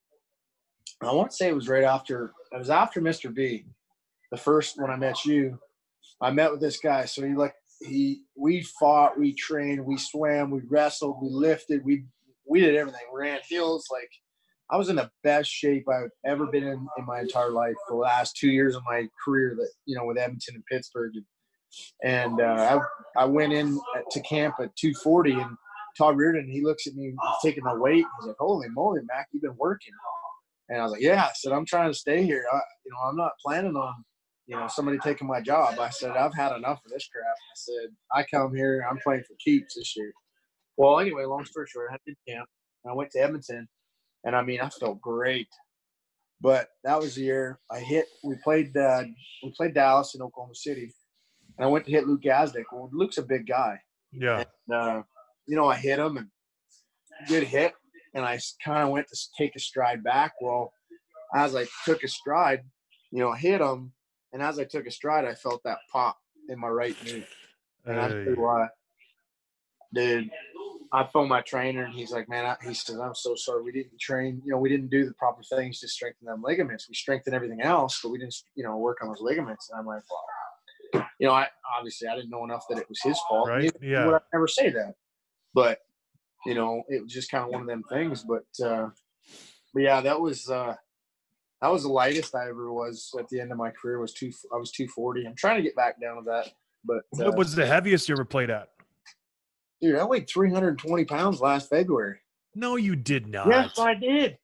want to say it was after Mr. B, the first when I met you. I met with this guy. So we fought, we trained, we swam, we wrestled, we lifted, we did everything. We ran hills. Like, I was in the best shape I've ever been in my entire life for the last 2 years of my career that, with Edmonton and Pittsburgh. And I went in to camp at 240, and Todd Reardon, he looks at me taking my weight. He's like, "Holy moly, Mac, you've been working." And I was like, "Yeah." I said, "I'm trying to stay here. I'm not planning on, somebody taking my job." I said, "I've had enough of this crap." I said, "I come here, I'm playing for keeps this year." Well, anyway, long story short, I did camp. I went to Edmonton, and I felt great. But that was the year we played Dallas in Oklahoma City, and I went to hit Luke Gazdic. Well, Luke's a big guy. Yeah. And, I hit him, and good hit, and I kind of went to take a stride back. Well, as I took a stride, hit him, and as I took a stride, I felt that pop in my right knee. And I tell you what, dude, I phoned my trainer, and he's like, "Man," he says, "I'm so sorry. We didn't train. We didn't do the proper things to strengthen them ligaments. We strengthened everything else, but we didn't, work on those ligaments." And I'm like, "Well, I didn't know enough that it was his fault. Right? Yeah. Would I never say that? But, it was just kind of one of them things. But yeah, that was the lightest I ever was at the end of my career. I was 240. I'm trying to get back down to that. But What was the heaviest you ever played at? dude, I weighed 320 pounds last February. No, you did not. Yes, I did.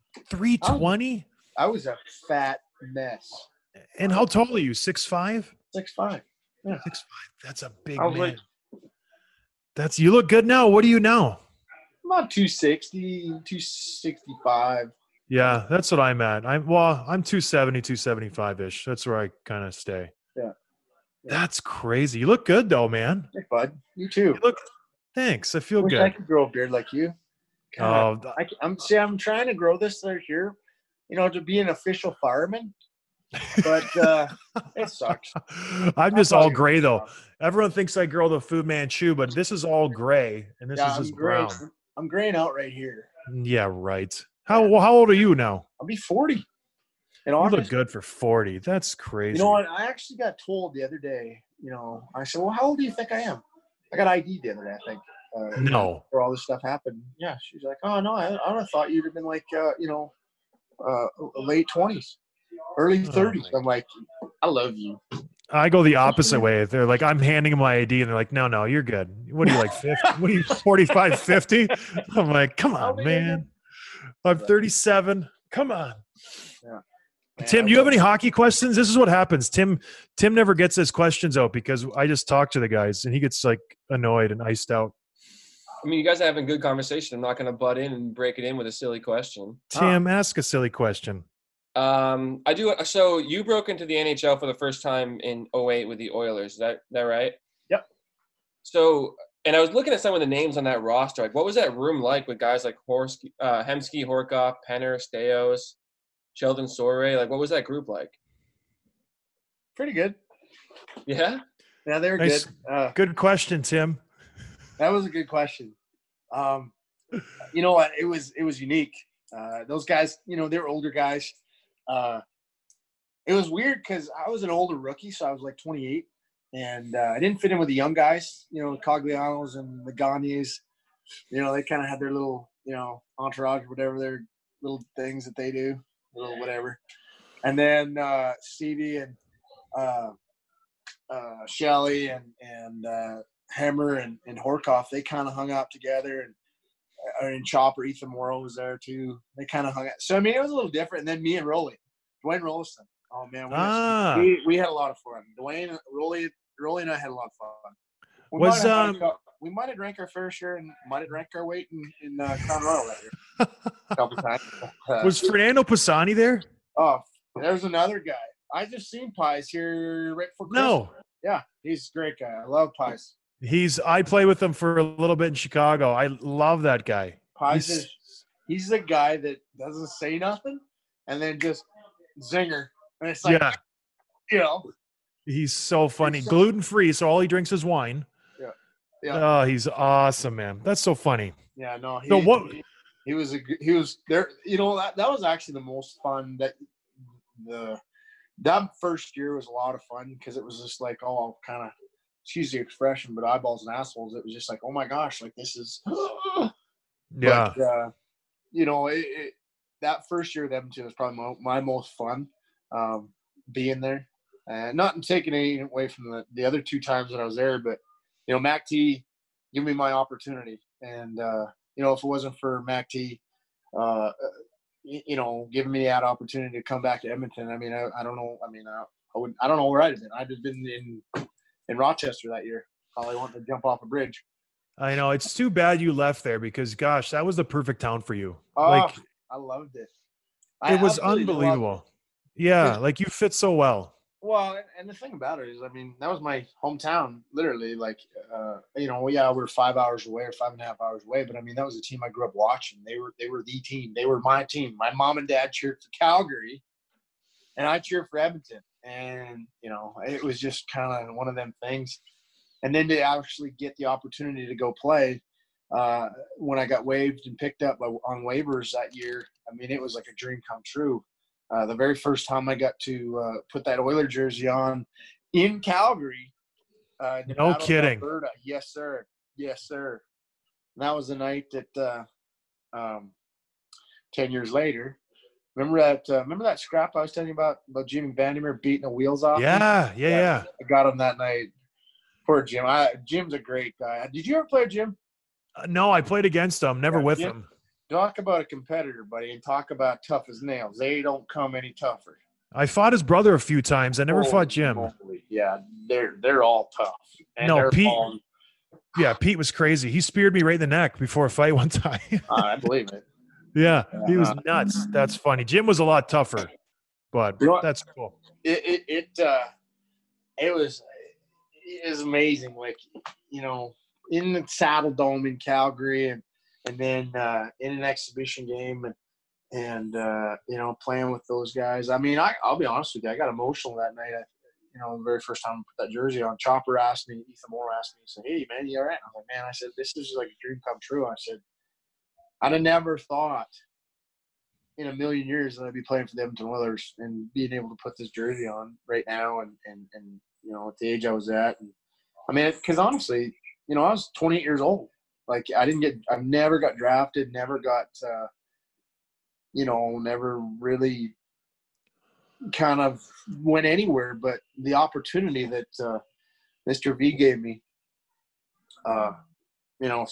320? I was a fat mess. And how tall are you? 6'5"? 6'5". Yeah. 6'5". That's a big I was man. like, You look good now. What are you now? about 260, 265. Yeah, that's what I'm at. I'm 270, 275-ish. That's where I kind of stay. Yeah. That's crazy. You look good though, man. Hey, bud. You too. Thanks. I feel Wish good. I could grow a beard like you. God, I'm trying to grow this right here, to be an official fireman. But it sucks. I'm just all gray though. Everyone thinks I grow the Fu Manchu, but this is all gray, and this is just brown. I'm graying out right here. Yeah, right. How old are you now? I'll be 40. You look good for 40. That's crazy. You know what? I actually got told the other day. I said, "Well, how old do you think I am?" I got ID the other day, I think. No. Before all this stuff happened. Yeah, she's like, "Oh no, I would have thought you'd have been like, late 20s, early 30s." I'm like, "I love you." I go the opposite way. They're like, I'm handing them my ID, and they're like, no, you're good. What are you, like 50? What are you, 45, 50? I'm like, come on, man. I'm 37. Come on. Yeah. Tim, do you have any hockey questions? This is what happens. Tim never gets his questions out because I just talk to the guys, and he gets like annoyed and iced out. I mean, you guys are having good conversation. I'm not going to butt in and break it in with a silly question. Tim, ask a silly question. I do. So you broke into the NHL for the first time in 2008 with the Oilers. Is that right? Yep. So, and I was looking at some of the names on that roster. Like, what was that room like with guys like Hemsky, Horkoff, Penner, Staios, Sheldon Sorey? Like, what was that group like? Pretty good. Yeah? Yeah, they were Nice. good. Good question, Tim. That was a good question. You know what? It was unique. Those guys, they were older guys. It was weird because I was an older rookie, so I was like 28, and I didn't fit in with the young guys. Coglianos and the Gagnes. They kind of had their little, entourage, whatever their little things that they do, little whatever. And then Stevie and Shelley and Hammer and Horkoff, they kind of hung out together, and Chopper, Ethan Morrow was there too. They kind of hung out. So, it was a little different. And then me and Dwayne Rolliston. Oh, man. We had a lot of fun. Dwayne, Rolly and I had a lot of fun. We might have drank our fair share and might have drank our weight in Crown Royal that year. A couple times. Was Fernando Pisani there? Oh, there's another guy. I just seen Pies here right before Christmas. No. Yeah, he's a great guy. I love Pies. I play with him for a little bit in Chicago. I love that guy. Pies he's the guy that doesn't say nothing and then just zinger. And it's like, He's so funny. Gluten-free, so all he drinks is wine. Yeah. Oh, he's awesome, man. That's so funny. Yeah, no. He was there. That was actually the most fun. That first year was a lot of fun because it was just like, kind of, excuse the expression, but eyeballs and assholes. It was just like, oh my gosh, like this is. Yeah. But, that first year at Edmonton was probably my most fun, being there. Not taking anything away from the other 2 times that I was there, but, you know, Mac T gave me my opportunity. And, you know, if it wasn't for Mac T, you know, giving me that opportunity to come back to Edmonton, I mean, I don't know. I mean, I don't know where I'd have been. I'd have been in Rochester that year, probably wanting to jump off a bridge. I know. It's too bad you left there because, gosh, that was the perfect town for you. Oh, Like, I loved it. it was absolutely loved unbelievable. Yeah, like you fit so well. Well, and the thing about it is, I mean, that was my hometown, literally. Like, you know, yeah, we're 5 hours away or 5.5 hours away, but I mean, that was a team I grew up watching. They were the team. They were my team. My mom and dad cheered for Calgary, and I cheered for Edmonton. And you know, it was just kind of one of them things. And then to actually get the opportunity to go play, when I got waived and picked up on waivers that year, I mean, it was like a dream come true. The very first time I got to put that Oiler jersey on in Calgary. No kidding. Alberta. Yes, sir. Yes, sir. And that was the night that 10 years later. Remember that scrap I was telling you about Jimmy Vandermeer beating the wheels off? Yeah. I got him that night. Poor Jim. Jim's a great guy. Did you ever play with Jim? No, I played against him, never with Jim, him. Talk about a competitor, buddy, and talk about tough as nails. They don't come any tougher. I fought his brother a few times. I never fought Jim. Holy, yeah, they're all tough. And no, Pete. Yeah, Pete was crazy. He speared me right in the neck before a fight one time. I believe it. Yeah, he was nuts. That's funny. Jim was a lot tougher, but that's cool. It was amazing. Like, you know, in the Saddle Dome in Calgary, and then in an exhibition game, and you know, playing with those guys. I mean, I'll be honest with you, I got emotional that night. You know, the very first time I put that jersey on, Chopper asked me, Ethan Moore asked me, he said, "Hey, man, you all right?" I was like, "Man," I said, "this is like a dream come true." I said, I'd have never thought in a million years that I'd be playing for the Edmonton Oilers and being able to put this jersey on right now, and you know, at the age I was at. And I mean, because honestly, you know, I was 28 years old. Like, I never got drafted, never got, you know, never really kind of went anywhere. But the opportunity that Mr. V gave me, you know,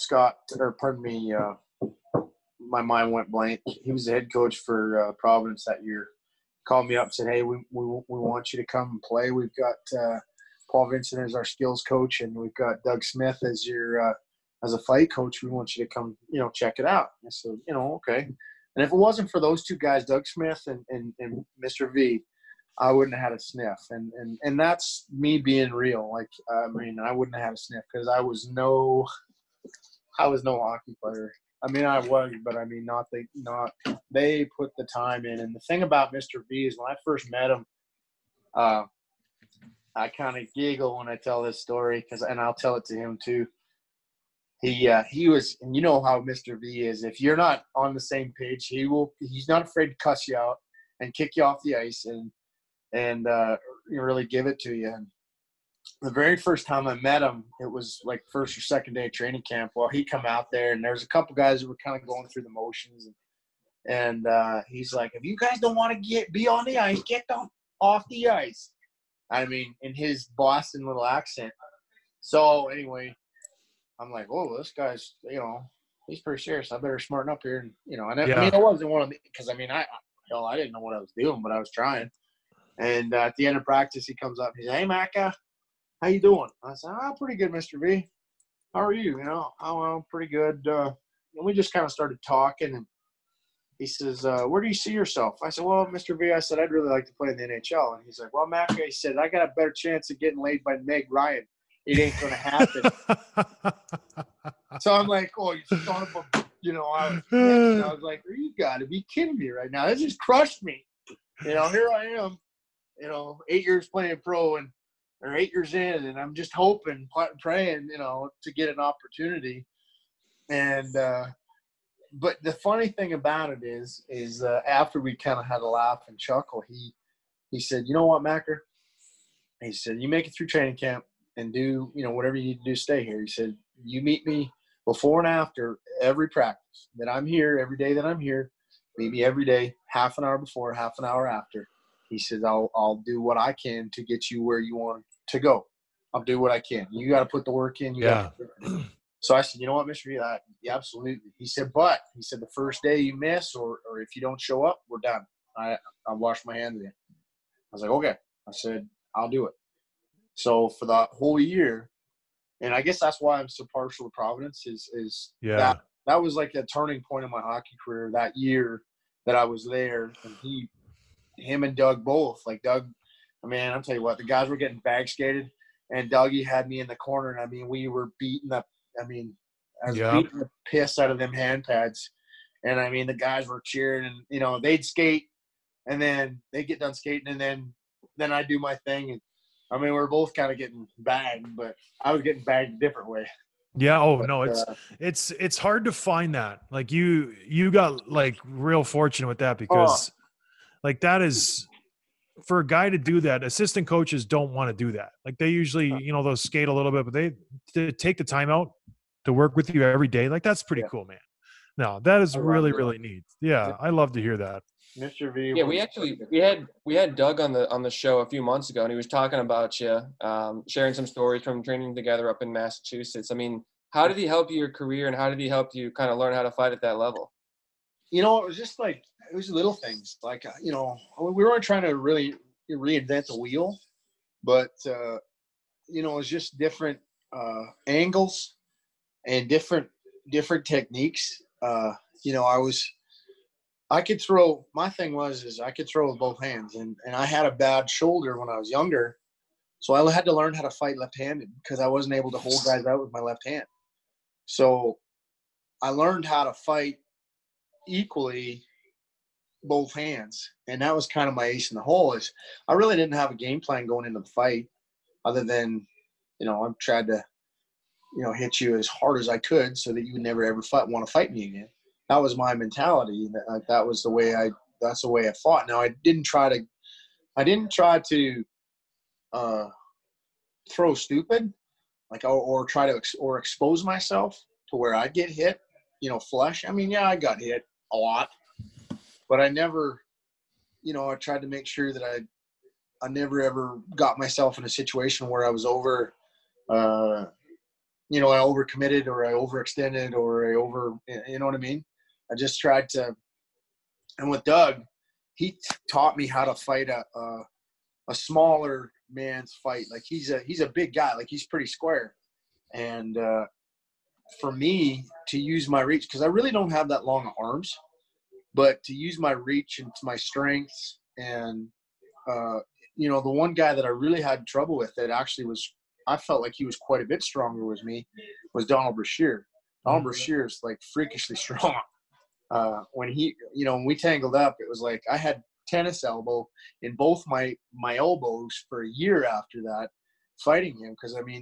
my mind went blank. He was the head coach for Providence that year. Called me up and said, "Hey, we want you to come and play. We've got Paul Vincent as our skills coach, and we've got Doug Smith as your as a fight coach. We want you to come, you know, check it out." I said, "You know, okay." And if it wasn't for those two guys, Doug Smith and Mr. V, I wouldn't have had a sniff. And that's me being real. Like, I mean, I wouldn't have had a sniff because I was no hockey player. I mean, I was, but I mean, they put the time in. And the thing about Mr. V is when I first met him, I kind of giggle when I tell this story and I'll tell it to him too. He was, and you know how Mr. V is. If you're not on the same page, he's not afraid to cuss you out and kick you off the ice and really give it to you. And the very first time I met him, it was like first or second day of training camp. Well, he come out there, and there's a couple guys who were kind of going through the motions, and he's like, "If you guys don't want to be on the ice, get off the ice." I mean, in his Boston little accent. So anyway, I'm like, "Oh, this guy's, you know, he's pretty serious. I better smarten up here." And you know, and I mean, I wasn't one of the, because I mean, I didn't know what I was doing, but I was trying. And at the end of practice, he comes up and he says, "Hey, Macca, how you doing?" I said, "Pretty good, Mr. V. How are you?" You know, "I'm pretty good." And we just kind of started talking, and he says, "Where do you see yourself?" I said, "Well, Mr. V," I said, "I'd really like to play in the NHL." And he's like, "Well, Macca," he said, "I got a better chance of getting laid by Meg Ryan. It ain't going to happen." So I'm like, "Oh, you son of a," you know, I was like, "You got to be kidding me right now. This just crushed me." You know, here I am, you know, 8 years playing pro or 8 years in, and I'm just hoping, praying, you know, to get an opportunity. And but the funny thing about it is after we kind of had a laugh and chuckle, he said, "You know what, Macker?" He said, "You make it through training camp and do, you know, whatever you need to do, stay here." He said, "You meet me before and after every practice, that I'm here every day that I'm here. meet me every day, half an hour before, half an hour after. He says, I'll do what I can to get you where you want to go. I'll do what I can. You got to put the work in. So I said, you know what, Mr. V, yeah, absolutely. He said, the first day you miss or if you don't show up, we're done. I'll wash my hands in. I was like, okay. I said, I'll do it. So for the whole year, and I guess that's why I'm so partial to Providence is that was like a turning point in my hockey career that year that I was there. And him and Doug both, like Doug, man, I'll tell you what, the guys were getting bag skated and Dougie had me in the corner. And I mean, we were beating up, beating the piss out of them hand pads. And I mean, the guys were cheering and, you know, they'd skate and then they get done skating and then I do my thing. And I mean, we're both kind of getting bagged, but I was getting bagged a different way. Yeah. Oh no, it's hard to find that. Like you got like real fortunate with that because like that is for a guy to do that. Assistant coaches don't want to do that. Like they usually, you know, they'll skate a little bit, but they take the time out to work with you every day. Like that's pretty cool, man. No, that is really, really neat. Yeah. I love to hear that. Mr. V. Yeah, we had Doug on the show a few months ago, and he was talking about you, sharing some stories from training together up in Massachusetts. I mean, how did he help your career, and how did he help you kind of learn how to fight at that level? You know, it was just like it was little things. Like you know, we weren't trying to really reinvent the wheel, but you know, it was just different angles and different techniques. You know, I could throw. My thing was I could throw with both hands, and I had a bad shoulder when I was younger, so I had to learn how to fight left-handed because I wasn't able to hold guys out with my left hand. So I learned how to fight equally both hands, and that was kind of my ace in the hole. Is I really didn't have a game plan going into the fight, other than you know I tried to hit you as hard as I could so that you would never ever want to fight me again. That was my mentality. That was the way that's the way I fought. Now I didn't try to throw stupid, like or try to expose myself to where I'd get hit, flush. I mean, yeah, I got hit a lot, but I never, I tried to make sure that I never ever got myself in a situation where I was I overcommitted or I overextended or you know what I mean? I just tried to, and with Doug, he taught me how to fight a smaller man's fight. Like he's a big guy, like he's pretty square. And for me to use my reach, because I really don't have that long arms, but to use my reach and my strengths and, the one guy that I really had trouble with that actually I felt like he was quite a bit stronger with me was Donald Brashear. Donald Brashear is like freakishly strong. When when we tangled up, it was like I had tennis elbow in both my elbows for a year after that fighting him. Cause I mean,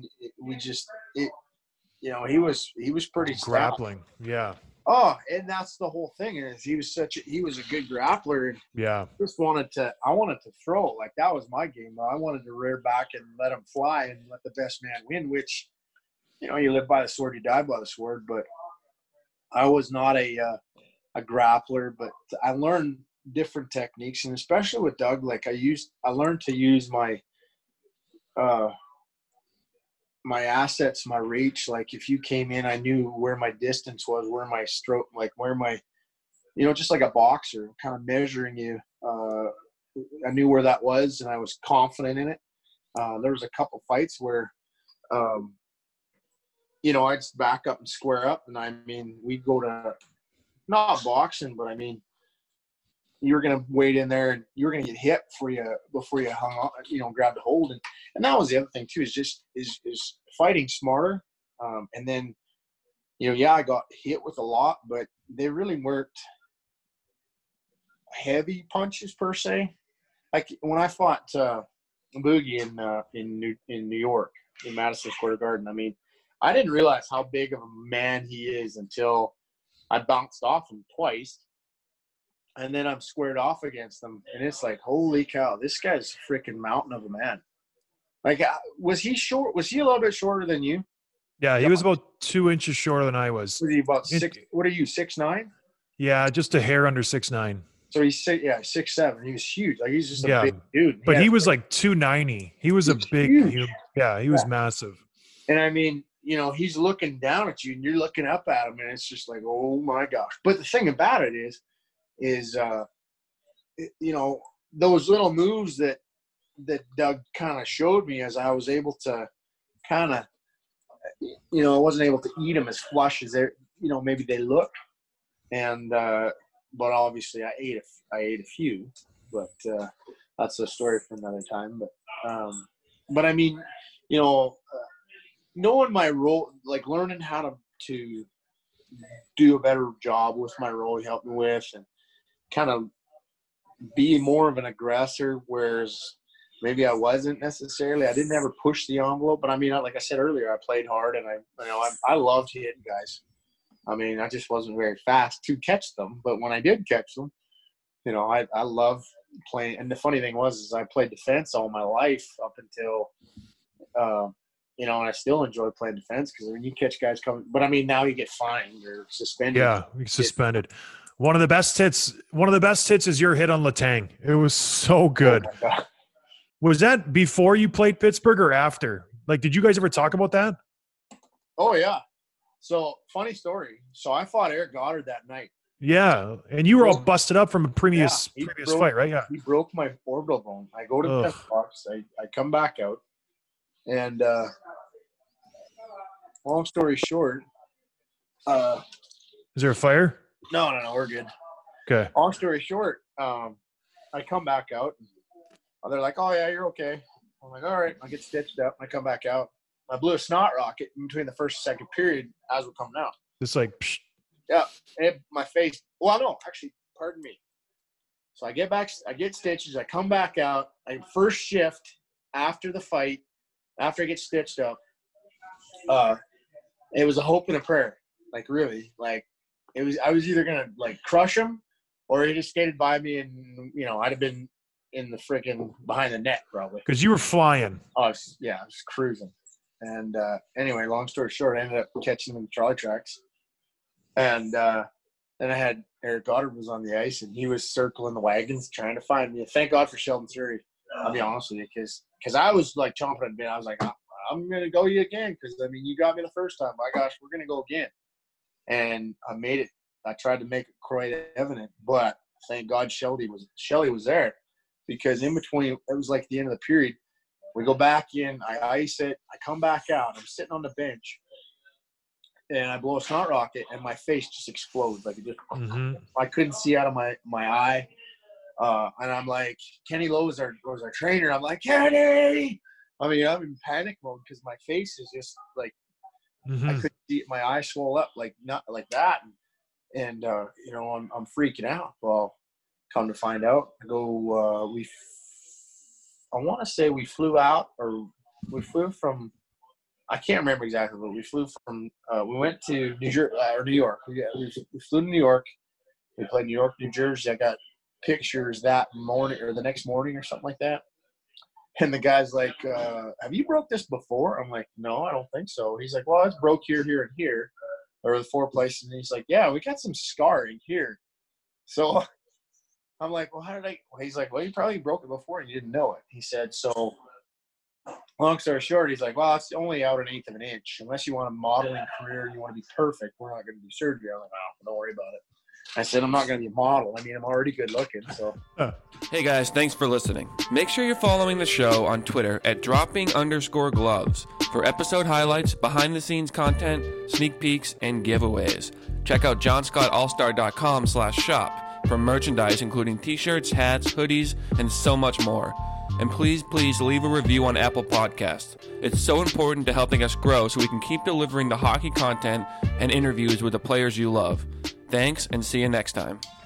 he was pretty grappling. stout. Yeah. Oh, and that's the whole thing is he was a good grappler. And yeah. I wanted to throw. Like that was my game. I wanted to rear back and let him fly and let the best man win, which, you live by the sword, you die by the sword. But I was not a grappler, but I learned different techniques, and especially with Doug, like I learned to use my assets, my reach. Like if you came in, I knew where my distance was, where my stroke, like where my, just like a boxer, kind of measuring you. I knew where that was, and I was confident in it. There was a couple fights where, I'd just back up and square up, and I mean, we'd go to not boxing, but I mean, you were going to wait in there and you were going to get hit before you hung on, grabbed a hold. And that was the other thing too, is fighting smarter. And then, I got hit with a lot, but they really weren't heavy punches per se. Like when I fought Boogie in New York, in Madison Square Garden, I mean, I didn't realize how big of a man he is until I bounced off him twice. And then I'm squared off against him. And it's like, holy cow, this guy's a freaking mountain of a man. Like, was he short? Was he a little bit shorter than you? Yeah, he was about 2 inches shorter than I was. Was he about 6? What are you, 6'9"? Yeah, just a hair under 6'9". So he's 6'7". He was huge. Like he's just a big dude. But he was like 290. He was a big, he was massive. And I mean, you know, he's looking down at you and you're looking up at him and it's just like, oh my gosh. But the thing about it is you know, those little moves that Doug kind of showed me as I was able to kind of, you know, I wasn't able to eat them as flush as they, you know, maybe they look. And, but obviously I ate a few, but that's a story for another time. But I mean, you know, knowing my role, like learning how to do a better job with my role he helped me with, and kind of be more of an aggressor, whereas maybe I wasn't necessarily. I didn't ever push the envelope, but I mean, like I said earlier, I played hard, and I loved hitting guys. I mean, I just wasn't very fast to catch them, but when I did catch them, you know, I love playing. And the funny thing was I played defense all my life up until, you know, and I still enjoy playing defense because when you catch guys coming, but I mean, now you get fined or suspended. Yeah, suspended. One of the best hits is your hit on Letang. It was so good. Oh my God. Was that before you played Pittsburgh or after? Like, did you guys ever talk about that? Oh yeah. So funny story. So I fought Eric Goddard that night. Yeah, and you were all busted up from a previous broke, fight, right? Yeah. He broke my orbital bone. I go to the press box. I come back out, and long story short, is there a fire? No, we're good. Okay. Long story short, I come back out. And they're like, "Oh yeah, you're okay." I'm like, "All right." I get stitched up. I come back out. I blew a snot rocket in between the first and second period as we're coming out. Just like, psh. Yeah, and my face. Well, no, actually, pardon me. So I get back. I get stitches. I come back out. First shift after the fight, after I get stitched up. It was a hope and a prayer. Like really, like it was. I was either gonna like crush him, or he just skated by me, and you know, I'd have been in the freaking behind the net probably. Because you were flying. Oh yeah, I was cruising. And anyway, long story short, I ended up catching him in the trolley tracks. And then I had Eric Goddard was on the ice, and he was circling the wagons trying to find me. Thank God for Sheldon Surrey, I'll be honest with you, because I was like chomping at the bit. I was like, I'm going to go you again because, I mean, you got me the first time. My gosh, we're going to go again. And I made it. I tried to make it quite evident, but thank God Shelly was there, because in between, it was like the end of the period. We go back in, I ice it, I come back out, I'm sitting on the bench, and I blow a snot rocket, and my face just explodes. Like it just, I couldn't see out of my eye. And I'm like, Kenny Lowe was our trainer. I'm like, Kenny! I mean, I'm in panic mode because my face is just like, I couldn't see it. My eyes swell up like not like that. And you know, I'm freaking out. Well, come to find out, I want to say we flew out, or we flew from, I can't remember exactly, but we flew from, we went to New York. We flew to New York. We played New York, New Jersey. I got pictures that morning or the next morning or something like that. And the guy's like, have you broke this before? I'm like, no, I don't think so. He's like, well, it's broke here, here, and here. Or the 4 places. And he's like, yeah, we got some scarring here. So I'm like, well, how did I? He's like, well, you probably broke it before and you didn't know it. He said, so long story short, he's like, well, it's only out 1/8 of an inch. Unless you want a modeling career and you want to be perfect, we're not going to do surgery. I'm like, oh, don't worry about it. I said, I'm not going to be a model. I mean, I'm already good looking. So. Hey guys, thanks for listening. Make sure you're following the show on Twitter at dropping_gloves for episode highlights, behind the scenes content, sneak peeks, and giveaways. Check out johnscottallstar.com/shop for merchandise including t-shirts, hats, hoodies, and so much more. And please leave a review on Apple Podcasts. It's so important to helping us grow so we can keep delivering the hockey content and interviews with the players you love. Thanks, and see you next time.